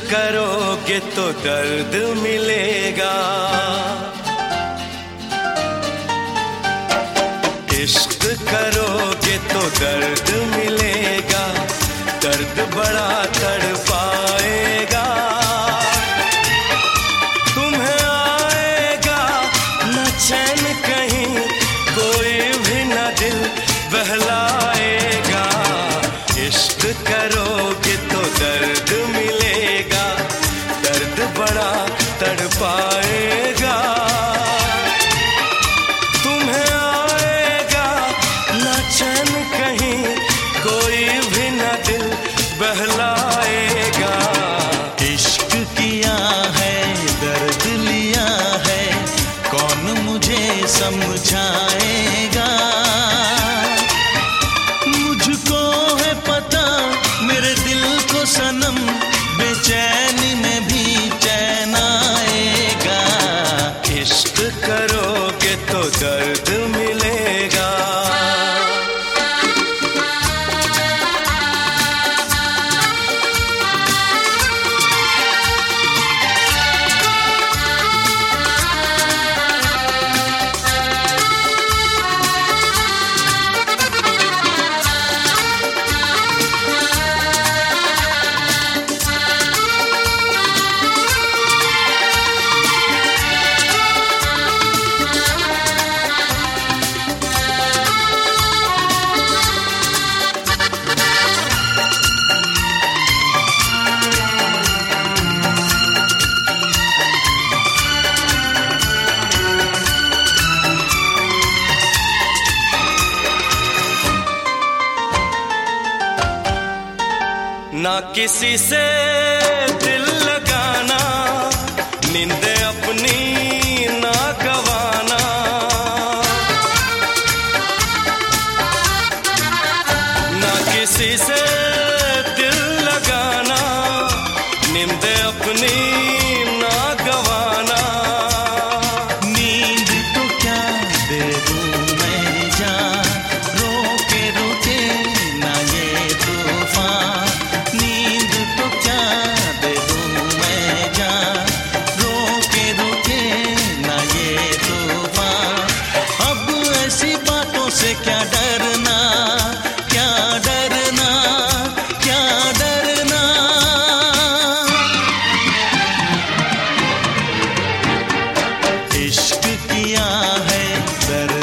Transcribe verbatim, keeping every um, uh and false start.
करोगे तो दर्द मिलेगा, इश्क करोगे तो दर्द मिलेगा, दर्द बड़ा तड़पाएगा। तुम्हें आएगा न चैन कहीं, कोई भी न दिल बहलाएगा। इश्क करोगे तो दर्द मिलेगा, दर्द बड़ा तड़पाएगा। तुम्हें आएगा न चैन कहीं, कोई भी न दिल बहलाएगा। इश्क किया है दर्द लिया है, कौन मुझे समझाएगा। मुझको है पता मेरे दिल को सनम, बेचैनी में भी चैन आएगा। इश्क करोगे तो दर्द मिलेगा। ना किसी से दिल लगाना, नींद अपनी ना गवाना। ना किसी से दिल लगाना, नींद अपनी ना गवाना। नींद तो क्या दे दूं मैं जान, रोके रोके ना ये तूफान। से क्या डरना, क्या डरना, क्या डरना। इश्क किया है दर्द